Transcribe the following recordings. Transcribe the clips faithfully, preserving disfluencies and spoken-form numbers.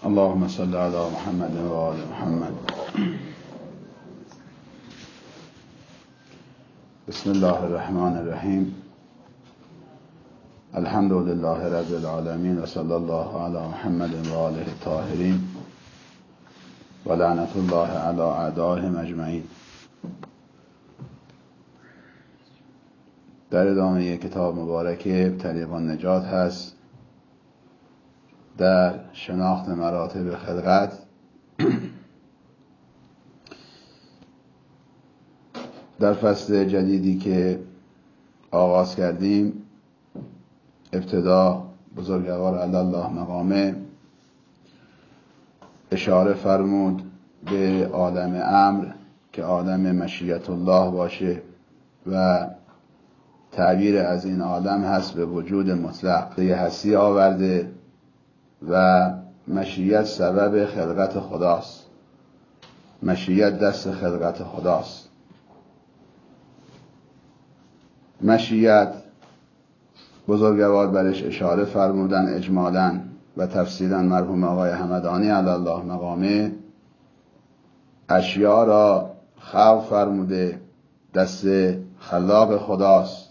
اللهم صل على محمد و آل محمد. بسم الله الرحمن الرحیم. الحمد لله رب العالمین و صلی الله علی محمد و آله الطاهرین و لعنت الله علی اعدائهم اجمعین. در ادامه کتاب مبارک طریق النجات هست در شناخت مراتب خلقت. در فصل جدیدی که آغاز کردیم، ابتدا بزرگوار علی الله مقامه اشاره فرمود به عالم امر که عالم مشیت الله باشه و تعبیر از این عالم هست به وجود مطلق. یه هستی آورده و مشیت سبب خلقت خداست، مشیت دست خلقت خداست. مشیت بزرگوار برش اشاره فرمودن اجمالاً و تفصیلاً مرحوم آقای همدانی علی الله مقامه اشیاء را خلق فرموده، دست خلاق خداست،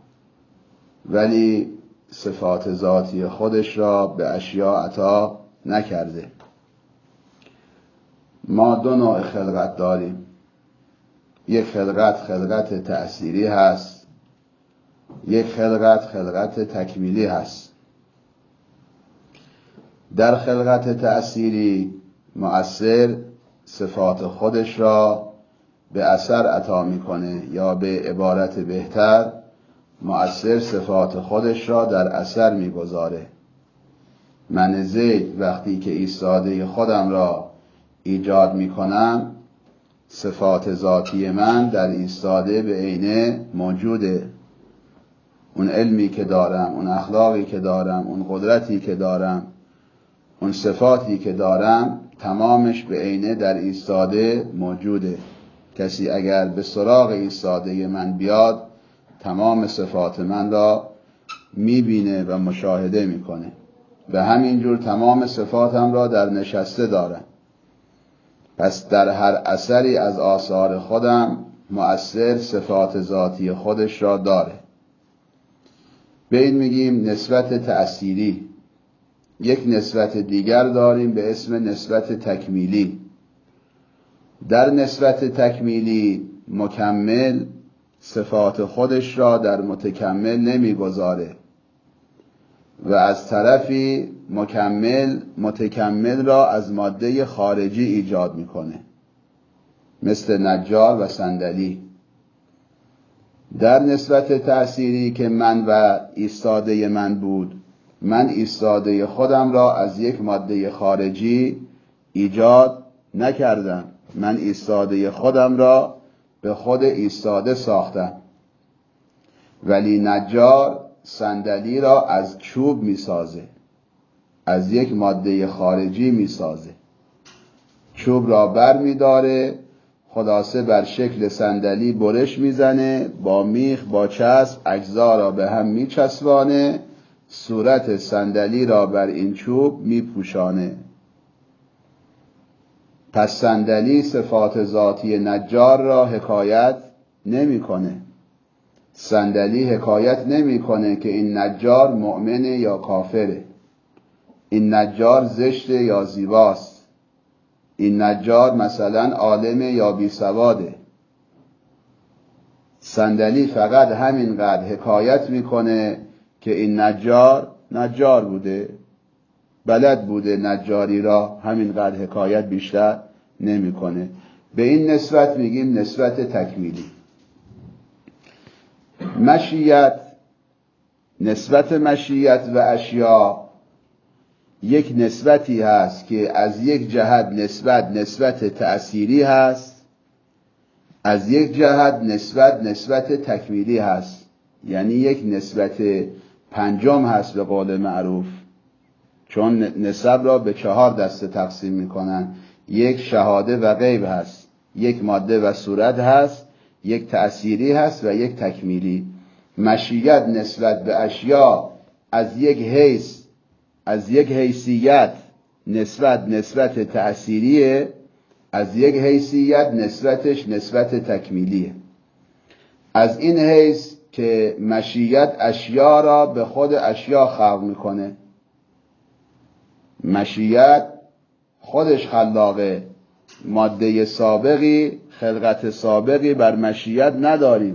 ولی صفات ذاتی خودش را به اشیاء عطا نکرده. ما دو نوع خلقت داریم. یک خلقت خلقت تأثیری هست، یک خلقت خلقت تکمیلی هست. در خلقت تأثیری مؤثر صفات خودش را به اثر عطا میکنه، یا به عبارت بهتر مؤثر صفات خودش را در اثر میگذاره. من زید وقتی که ایستاده خودم را ایجاد میکنم، صفات ذاتی من در ایستاده به عینه موجوده. اون علمی که دارم، اون اخلاقی که دارم، اون قدرتی که دارم، اون صفاتی که دارم، تمامش به عینه در ایستاده موجوده. کسی اگر به سراغ ایستاده من بیاد، تمام صفات من را میبینه و مشاهده میکنه. به همین جور تمام صفاتم را در نشسته دارم. پس در هر اثری از آثار خودم مؤثر صفات ذاتی خودش را داره. به این میگیم نسبت تأثیری. یک نسبت دیگر داریم به اسم نسبت تکمیلی. در نسبت تکمیلی مکمل صفات خودش را در متکمل نمیگذاره و از طرفی مکمل متکمل را از ماده خارجی ایجاد میکنه، مثل نجار و صندلی. در نسبت تأثیری که من و ایستاده من بود، من ایستاده خودم را از یک ماده خارجی ایجاد نکردم، من ایستاده خودم را به خود ایستاده ساختم. ولی نجار صندلی را از چوب میسازه، از یک ماده خارجی میسازه. چوب را بر میداره، خلاصه بر شکل صندلی برش میزنه، با میخ با چسب اجزا را به هم میچسبانه، صورت صندلی را بر این چوب میپوشانه. پس صندلی صفات ذاتی نجار را حکایت نمیکنه. صندلی حکایت نمیکنه که این نجار مؤمنه یا کافره، این نجار زشته یا زیباست، این نجار مثلا عالمه یا بیسواده. صندلی فقط همینقدر حکایت میکنه که این نجار نجار بوده، بلد بوده نجاری را، همینقدر حکایت، بیشتر نمیکنه. به این نسبت میگیم نسبت تکمیلی. مشیت، نسبت مشیت و اشیاء یک نسبتی هست که از یک جهت نسبت نسبت تأثیری هست، از یک جهت نسبت نسبت تکمیلی هست. یعنی یک نسبت پنجم هست به قول معروف، چون نسب را به چهار دسته تقسیم میکنن. یک شهاده و غیب هست، یک ماده و صورت هست، یک تأثیری هست و یک تکمیلی. مشیت نسبت به اشیاء از یک حیث، از یک حیثیت نسبت نسبت تأثیریه، از یک حیثیت نسبتش نسبت تکمیلیه. از این حیث که مشیت اشیا را به خود اشیا خلق میکنه. مشیت خودش خلاقه، ماده سابقی، خلقت سابقی بر مشیت نداریم.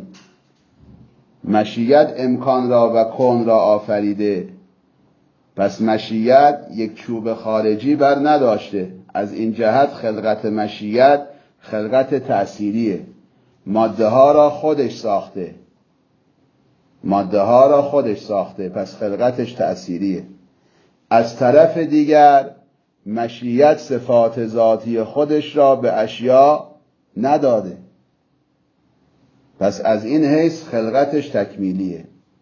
مشیت امکان را و کون را آفریده، پس مشیت یک چوب خارجی بر نداشته. از این جهت خلقت مشیت خلقت تأثیریه، ماده ها را خودش ساخته، ماده ها را خودش ساخته، پس خلقتش تأثیریه. از طرف دیگر مشیت صفات ذاتی خودش را به اشیا نداده، پس از این حیث خلقتش تکمیلیه.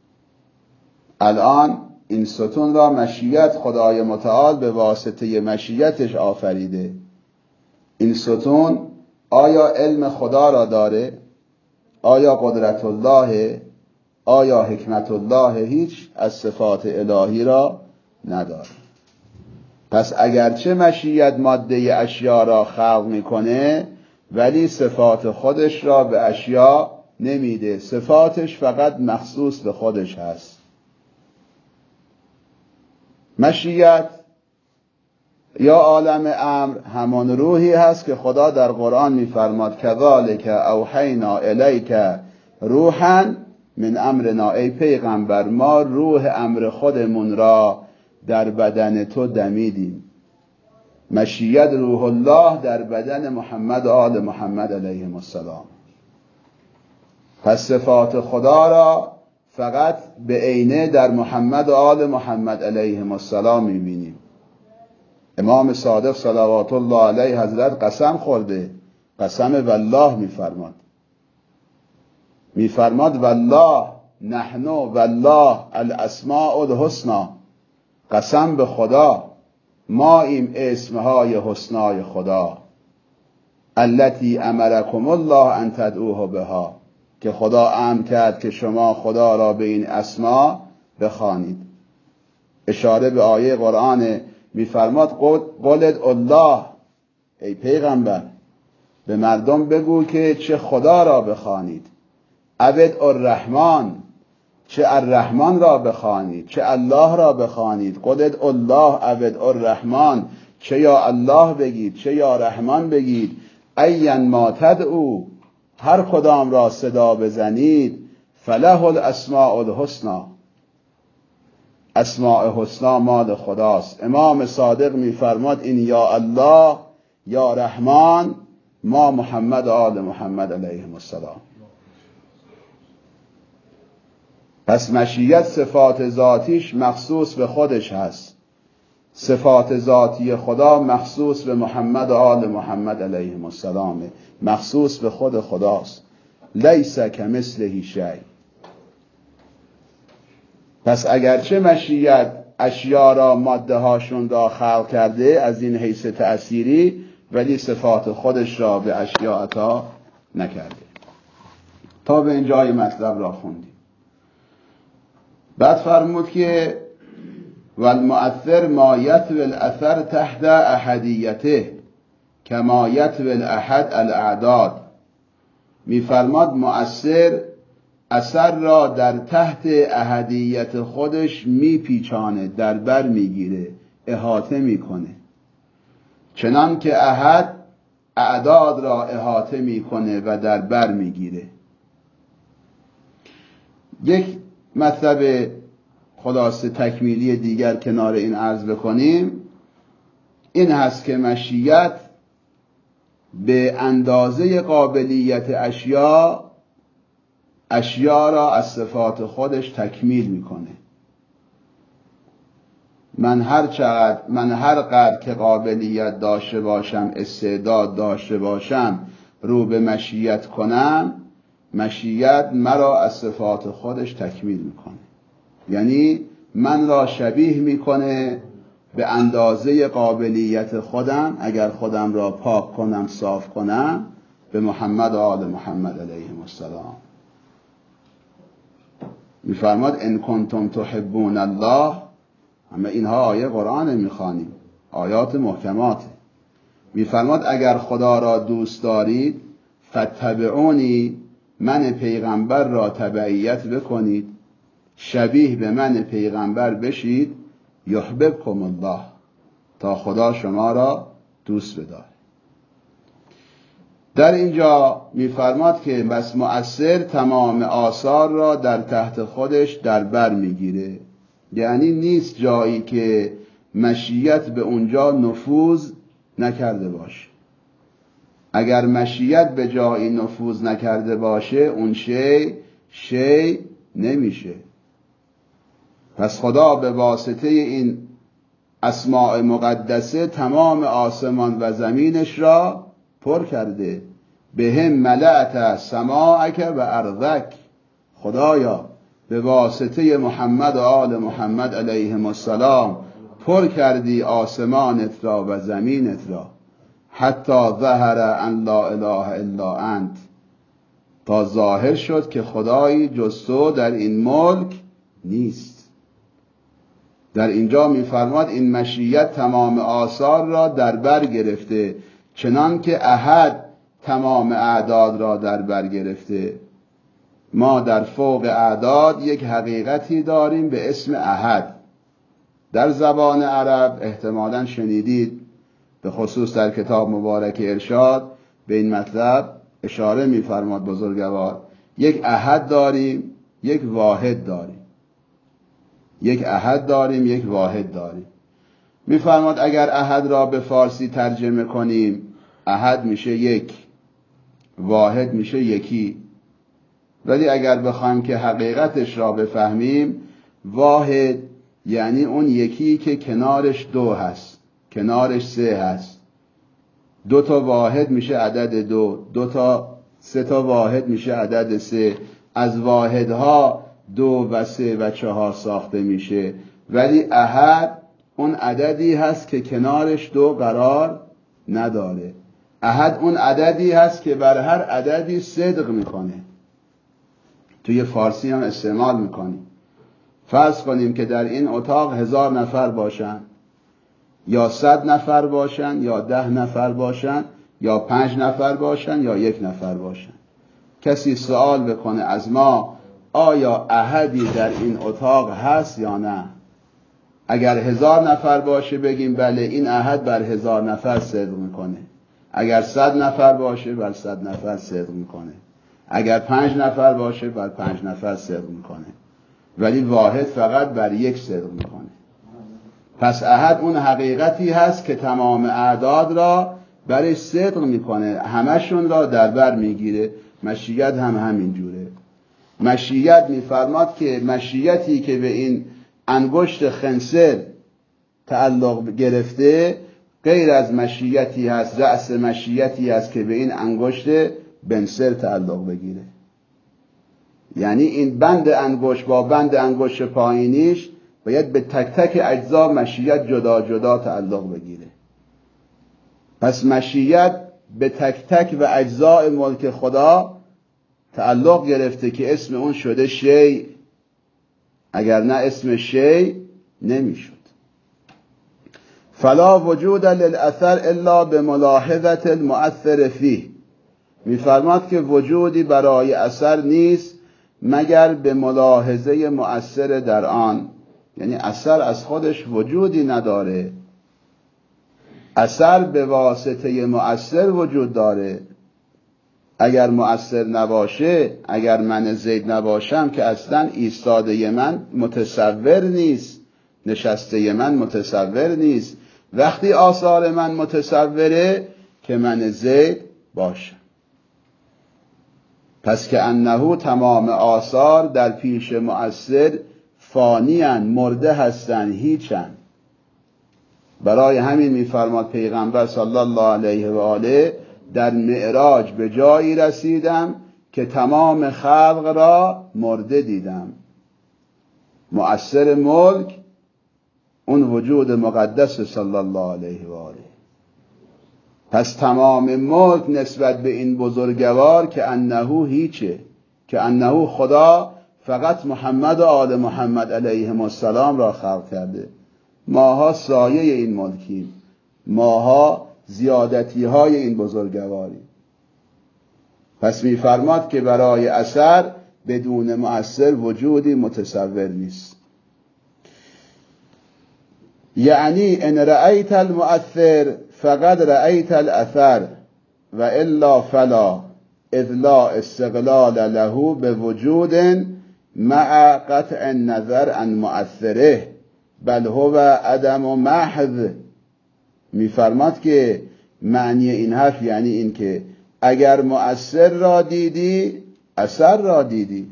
الان این ستون را مشیت خدای متعال به واسطه مشیتش آفریده. این ستون آیا علم خدا را داره؟ آیا قدرت الله؟ آیا حکمت الله؟ هیچ از صفات الهی را نداره. پس اگرچه مشیت ماده اشیا را خلق میکنه، ولی صفات خودش را به اشیا نمیده، صفاتش فقط مخصوص به خودش هست. مشیت یا عالم امر همان روحی هست که خدا در قرآن میفرماد کذالک اوحینا الیک روحا من امرنا. ای پیغمبر ما روح امر خودمون را در بدن تو دمیدیم. مشیت روح الله در بدن محمد و آل محمد علیهم السلام. پس صفات خدا را فقط به عینه در محمد و آل محمد علیهم السلام میبینیم. امام صادق صلوات الله علیه حضرت قسم خورده، قسم والله میفرماد میفرماد والله نحن والله الاسماء الحسنى. قسم به خدا ما این اسمهای حسنای خدا، التي امرکم الله ان تدعوه بها، که خدا امر کرد که شما خدا را به این اسما بخوانید. اشاره به آیه قرآن میفرماد قل ادعوا الله. ای پیغمبر به مردم بگو که چه خدا را بخوانید، عبد الرحمن، چه الرحمن را بخوانید، چه الله را بخوانید. قل ادعوا الله عبد الرحمن، چه یا الله بگید چه یا رحمان بگید. این ما تدعو، هر کدام را صدا بزنید، فله الاسماء الحسنى، اسماء حسنا مال خداست. امام صادق میفرماد این یا الله یا رحمان ما محمد و آل محمد علیهم السلام. پس مشیت صفات ذاتیش مخصوص به خودش هست، صفات ذاتی خدا مخصوص به محمد و آل محمد علیهم السلام، مخصوص به خود خداست. لیس کمثله شیء. پس اگرچه مشیت اشیا را ماده هاشون را خلق کرده از این حیث تأثیری، ولی صفات خودش را به اشیا عطا نکرده. تا به اینجای مطلب را خوندیم. بعد فرمود که والمؤثر ما یتوی الاثر تحت احدیته کما یتوی الاحد الاعداد. میفرماد مؤثر اثر را در تحت احدیت خودش میپیچانه، در بر میگیره، احاطه میکنه، چنان که احد اعداد را احاطه میکنه و در بر میگیره. یک مطلب خلاصه تکمیلی دیگر کنار این عرض بکنیم، این هست که مشیت به اندازه قابلیت اشیا اشیا را از صفات خودش تکمیل میکنه. من هر چقدر من هر قدر که قابلیت داشته باشم، استعداد داشته باشم، رو به مشیت کنم، مشیت مرا از صفات خودش تکمیل میکنه. یعنی من را شبیه میکنه به اندازه قابلیت خودم، اگر خودم را پاک کنم، صاف کنم، به محمد و آل محمد علیهم السلام. میفرماد ان کنتم تحبون الله. همه اینها آیه قرآن میخوانیم. آیات محکماته. میفرماد اگر خدا را دوست دارید فتبعونی، من پیغمبر را تبعیت بکنید، شبیه به من پیغمبر بشید، یحببکم الله، تا خدا شما را دوست بداره. در اینجا میفرماد که بس مؤثر تمام آثار را در تحت خودش در بر میگیره، یعنی نیست جایی که مشیت به اونجا نفوذ نکرده باشه. اگر مشیت به جایی نفوذ نکرده باشه اون شی شی نمیشه. پس خدا به واسطه این اسماء مقدسه تمام آسمان و زمینش را پر کرده. بهم ملأت سماعک و ارضک، خدایا به واسطه محمد و آل محمد علیهم السلام پر کردی آسمانت را و زمینت را، حتی ظهر ان لا اله الا انت، تا ظاهر شد که خدایی جز تو در این ملک نیست. در اینجا میفرماد این مشیت تمام آثار را در بر گرفته، چنان که احد تمام اعداد را در بر گرفته. ما در فوق اعداد یک حقیقتی داریم به اسم احد. در زبان عرب احتمالاً شنیدید، به خصوص در کتاب مبارک ارشاد به این مطلب اشاره می‌فرماد بزرگوار. یک احد داریم، یک واحد داریم. یک احد داریم، یک واحد داریم. می‌فرماد اگر احد را به فارسی ترجمه کنیم، احد میشه یک، واحد میشه یکی. ولی اگر بخوایم که حقیقتش را بفهمیم، واحد یعنی اون یکی که کنارش دو هست، کنارش سه هست. دو تا واحد میشه عدد دو، دو تا سه تا واحد میشه عدد سه. از واحدها دو و سه و چهار ساخته میشه. ولی احد اون عددی هست که کنارش دو قرار نداره. احد اون عددی هست که بر هر عددی صدق میکنه. توی فارسی هم استعمال میکنیم. فرض کنیم که در این اتاق هزار نفر باشن، یا صد نفر باشن، یا ده نفر باشن، یا پنج نفر باشن، یا یک نفر باشن. کسی سوال بکنه از ما آیا احدی در این اتاق هست یا نه؟ اگر هزار نفر باشه بگیم بله، این احد بر هزار نفر صدق میکنه. اگر صد نفر باشه بر صد نفر صدق میکنه. اگر پنج نفر باشه بر پنج نفر صدق میکنه. ولی واحد فقط بر یک صدق میکنه. پس احد اون حقیقتی هست که تمام اعداد را برش صدق میکنه، همشون را در بر میگیره. مشیت هم همین جوره. مشیت میفرماد که مشیتی که به این انگشت خنصر تعلق گرفته غیر از مشیتی هست، رأس مشیتی هست که به این انگشت بنصر تعلق بگیره. یعنی این بند انگشت با بند انگشت پایینیش باید به تک تک اجزا مشیت جدا جدا تعلق بگیره. پس مشیت به تک تک و اجزاء ملک خدا تعلق گرفته که اسم اون شده شیء. اگر نه اسم شیء نمیشد. فلا وجود للاثر الا بملاحظه المؤثر فیه. میفرماد که وجودی برای اثر نیست مگر به ملاحظه مؤثر در آن. یعنی اثر از خودش وجودی نداره، اثر به واسطه مؤثر وجود داره. اگر مؤثر نباشه، اگر من زید نباشم که اصلا ایستاده من متصور نیست، نشسته من متصور نیست. وقتی آثار من متصوره که من زید باشم. پس که انه تمام آثار در پیش مؤثر فانیان، مرده هستن، هیچن. برای همین میفرماد پیغمبر صلی الله علیه و آله در معراج به جایی رسیدم که تمام خلق را مرده دیدم. مؤثر ملک اون وجود مقدس صلی الله علیه و آله. پس تمام ملک نسبت به این بزرگوار که انه هیچه، که انه خدا فقط محمد و آل محمد علیهم السلام را خلق کرده. ماها سایه این ملکیم. ماها زیادتی های این بزرگواری. پس میفرماد که برای اثر بدون مؤثر وجودی متصور نیست. یعنی ان رأیت المؤثر فقد رأیت الاثر و الا فلا، اذ لا استقلال له بوجود مع قطع النظر عن مؤثره بل هو عدم محض. میفرماد که معنی این حرف یعنی این که اگر مؤثر را دیدی اثر را دیدی،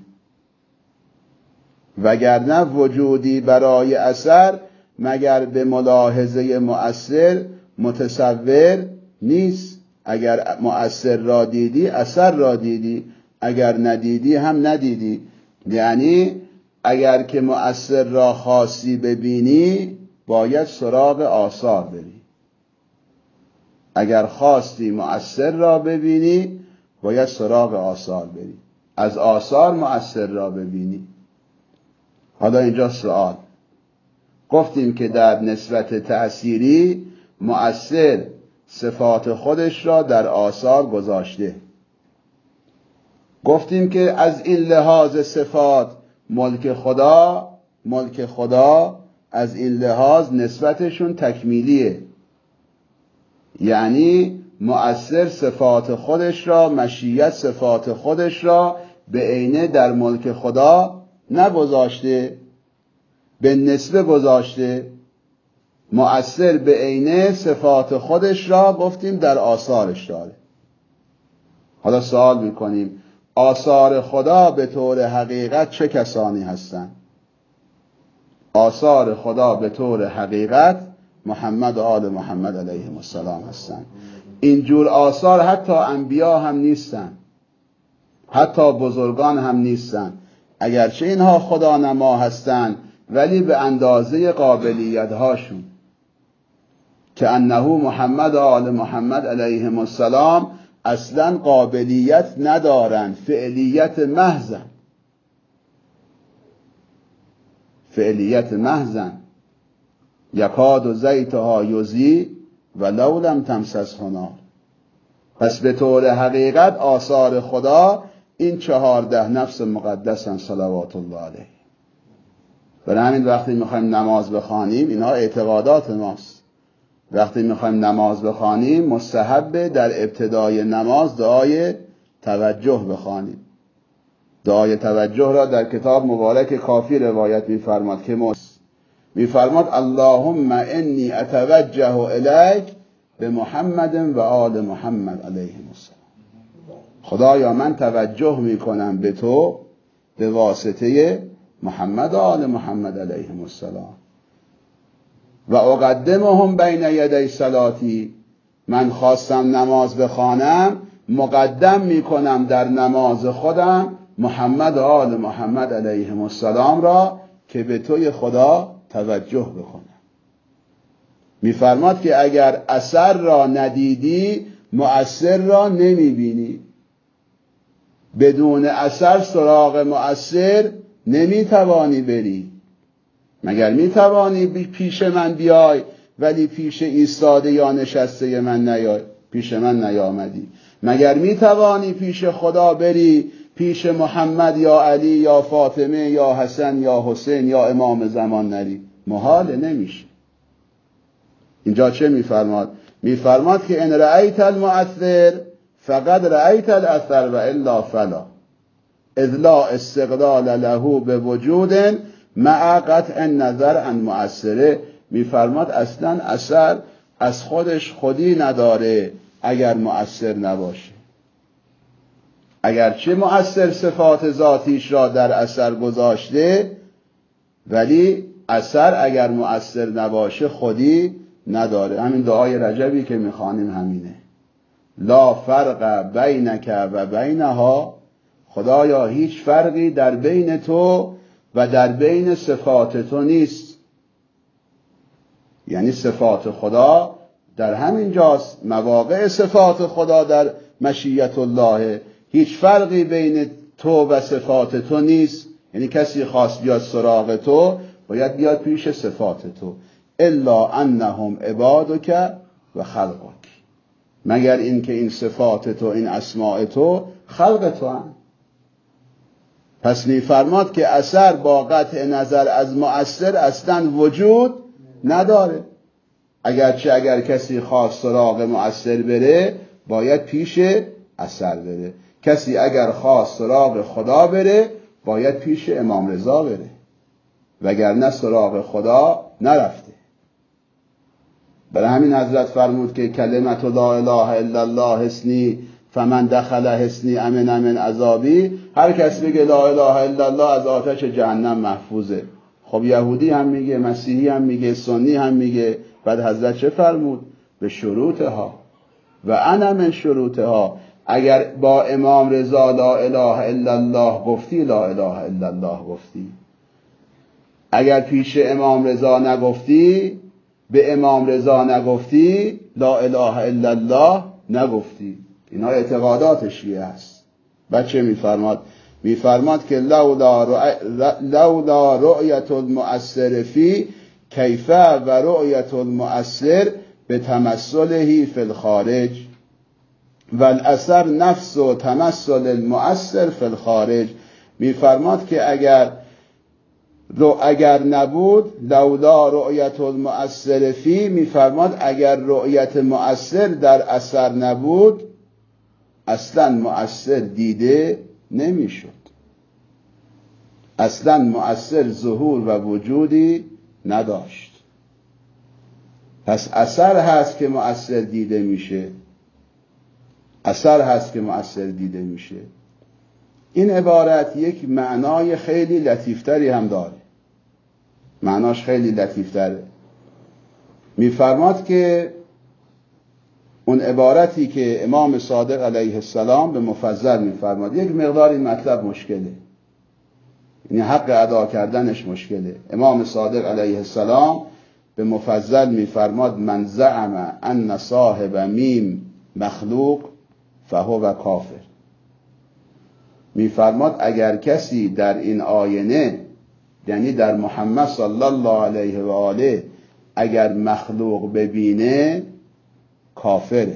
وگرنه وجودی برای اثر مگر به ملاحظه مؤثر متصور نیست. اگر مؤثر را دیدی اثر را دیدی، اگر ندیدی هم ندیدی. یعنی اگر که مؤثر را خاصی ببینی باید سراغ آثار بری، اگر خواستی مؤثر را ببینی باید سراغ آثار بری، از آثار مؤثر را ببینی. حالا اینجا سوال، گفتیم که در نسبت تأثیری مؤثر صفات خودش را در آثار گذاشته. گفتیم که از این لحاظ صفات ملک خدا ملک خدا از این لحاظ نسبتشون تکمیلیه. یعنی مؤثر صفات خودش را، مشیت صفات خودش را به عینه در ملک خدا نگذاشته، به نسبه گذاشته. مؤثر به عینه صفات خودش را گفتیم در آثارش داره. حالا سوال میکنیم آثار خدا به طور حقیقت چه کسانی هستند؟ آثار خدا به طور حقیقت محمد و آل محمد علیهم السلام هستند. اینجور آثار حتی انبیا هم نیستن، حتی بزرگان هم نیستن. اگرچه اینها خدا نما هستند ولی به اندازه قابلیت هاشون، که انه محمد و آل محمد علیهم السلام اصلا قابلیت ندارن، فعلیت محضن فعلیت محضن یکاد زیتها یضیء ولو لم تمسسه نار. پس به طور حقیقت آثار خدا این چهارده نفس مقدسن صلوات الله علیه. برای همین وقتی میخوایم نماز بخوانیم، اینها اعتقادات ماست، وقتی میخوایم نماز بخوانیم مستحب در ابتدای نماز دعای توجه بخوانیم. دعای توجه را در کتاب مبارک کافی روایت میفرماد که میفرماد اللهم انی اتوجه الیک به محمد و آل محمد علیهم السلام. خدایا من توجه میکنم به تو به واسطه محمد و آل محمد علیهم السلام. و اقدمهم بین یدی صلاتی، من خواستم نماز بخوانم مقدم میکنم در نماز خودم محمد و آل محمد علیهم السلام را که به توی خدا توجه بکنم. میفرماد که اگر اثر را ندیدی مؤثر را نمیبینی. بدون اثر سراغ مؤثر نمیتوانی بری. مگر میتوانی پیش من بیای ولی پیش ایستاده یا نشسته من نیای، پیش من نیامدی؟ مگر میتوانی پیش خدا بری پیش محمد یا علی یا فاطمه یا حسن یا حسین یا امام زمان نری؟ محال، نمیشه. اینجا چه میفرماد؟ میفرماد که ان رأیت المؤثر فقد رأیت الاثر و الا فلا، اذ لا استقلال له بوجود مع قطع النظر عن مؤثره. میفرماد اصلا اثر از خودش خودی نداره اگر مؤثر نباشه. اگرچه مؤثر صفات ذاتیش را در اثر گذاشته، ولی اثر اگر مؤثر نباشه خودی نداره. همین دعای رجبی که میخوانیم همینه، لا فرق بینک و بینها، خدایا هیچ فرقی در بین تو و در بین صفات تو نیست. یعنی صفات خدا در همین جاست، مواقع صفات خدا در مشیت الله، هیچ فرقی بین تو و صفات تو نیست. یعنی کسی خواست بیاد سراغ تو باید بیاد پیش صفات تو. الا انهم عبادک و خلقک، مگر این که این صفات تو، این اسماء تو خلق تو هم. پس میفرماد که اثر با قطع نظر از مؤثر اصلا وجود نداره. اگرچه اگر کسی خواست سراغ مؤثر بره باید پیش اثر بره، کسی اگر خواست سراغ خدا بره باید پیش امام رضا بره، وگرنه سراغ خدا نرفته. برای همین حضرت فرمود که کلمت لا اله الا الله حسنی فمن دخل حسنی امن من عذابی، هر کس بگه لا اله الا الله از آتش جهنم محفوظه. خب یهودی هم میگه، مسیحی هم میگه، سنی هم میگه. بعد حضرت چه فرمود؟ به شروطها و انا من شروطها. اگر با امام رضا لا اله الا الله گفتی، لا اله الا الله گفتی. اگر پیش امام رضا نگفتی، به امام رضا نگفتی، لا اله الا الله نگفتی. اینا اعتقادات شیعه است. بچه میفرماد میفرماد که لولا لولا رؤیت المؤثر فی کیف و رؤیت المؤثر به تمثله فی الخارج و الاثر نفس و تمثل المؤثر فی الخارج. میفرماد که اگر رو اگر نبود لولا رؤیت المؤثر فی، میفرماد اگر رؤیت مؤثر در اثر نبود اصلا مؤثر دیده نمیشد، اصلا مؤثر ظهور و وجودی نداشت. پس اثر هست که مؤثر دیده میشه، اثر هست که مؤثر دیده میشه. این عبارت یک معنای خیلی لطیفتری هم داره، معناش خیلی لطیفتره. میفرماد که اون عبارتی که امام صادق علیه السلام به مفضل میفرماد، یک مقدار این مطلب مشکله، یعنی حق ادا کردنش مشکله. امام صادق علیه السلام به مفضل میفرماد من زعم ان صاحب میم مخلوق فهو کافر. میفرماد اگر کسی در این آینه، یعنی در محمد صلی الله علیه و آله، اگر مخلوق ببینه کافره.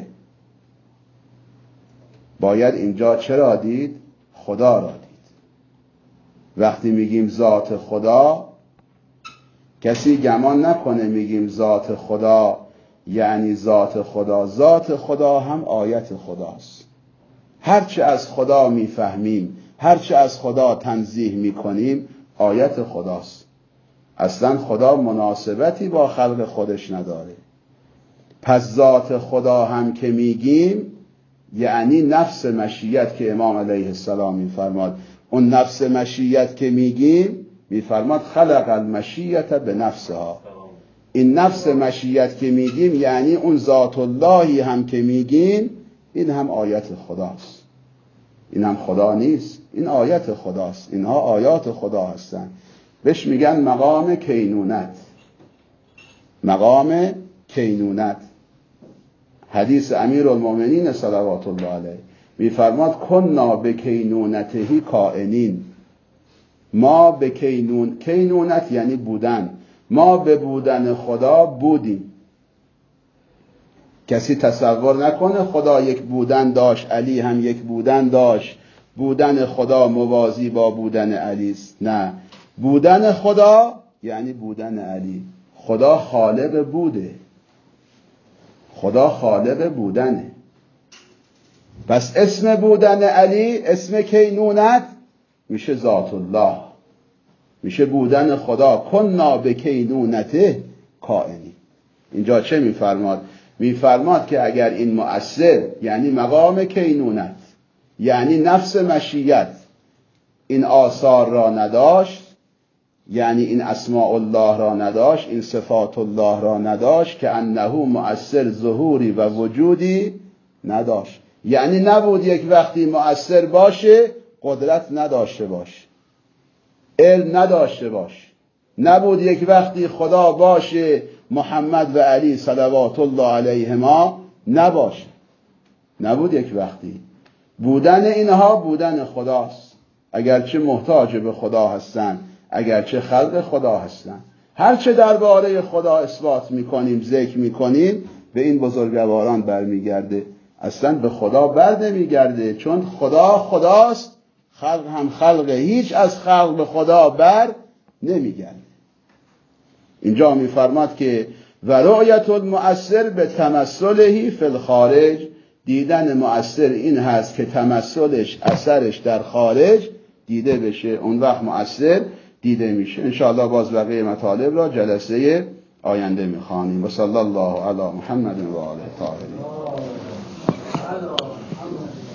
باید اینجا چرا دید؟ خدا را دید. وقتی میگیم ذات خدا، کسی گمان نکنه میگیم ذات خدا یعنی ذات خدا. ذات خدا هم آیت خداست. هرچه از خدا میفهمیم، هرچه از خدا تنزیه میکنیم آیت خداست. اصلا خدا مناسبتی با خلق خودش نداره. پس ذات خدا هم که میگیم یعنی نفس مشیت که امام علیه السلام میفرماد. اون نفس مشیت که میگیم، میفرماد خلق المشیت به نفسها. این نفس مشیت که میگیم یعنی اون ذات اللهی هم که میگیم، این هم آیت خداست. این هم خدا نیست، این آیت خداست. اینها آیات خدا هستن. بهش میگن مقام کینونت. مقام کینونت. حدیث امیرالمومنین صلوات الله علیه میفرماد کنا به کینونتهی کائنین. ما به کینون، کینونت یعنی بودن، ما به بودن خدا بودیم. کسی تصور نکنه خدا یک بودن داشت، علی هم یک بودن داشت، بودن خدا موازی با بودن علی است. نه، بودن خدا یعنی بودن علی. خدا خالق بوده، خدا خالق بودنه. پس اسم بودن علی، اسم کینونت میشه ذات الله، میشه بودن خدا. کنا به کینونته کائنی. اینجا چه میفرماد؟ میفرماد که اگر این مؤثر یعنی مقام کینونت، یعنی نفس مشیت، این آثار را نداشت، یعنی این اسماء الله را نداشت، این صفات الله را نداشت، که انه مؤثر ظهوری و وجودی نداشت. یعنی نبود یک وقتی مؤثر باشه قدرت نداشته باشه، علم نداشته باشه. نبود یک وقتی خدا باشه محمد و علی صلوات الله علیهما نباشه. نبود یک وقتی. بودن اینها بودن خداست. اگرچه محتاج به خدا هستن، اگرچه خلق خدا هستن، هرچه درباره خدا اثبات میکنیم، ذکر میکنیم، به این بزرگواران برمیگرده، اصلا به خدا بر نمیگرده، چون خدا خداست، خلق هم خلقه، هیچ از خلق به خدا بر نمیگرده. اینجا میفرماد که و رؤیت المؤثر به تمثله فی الخارج، دیدن مؤثر این هست که تمثلش، اثرش در خارج دیده بشه، اون وقت مؤثر دیده میشه. انشاءالله باز بقیه مطالب را جلسه آینده میخوانیم. و صلی الله علی محمد و آله الطاهرین.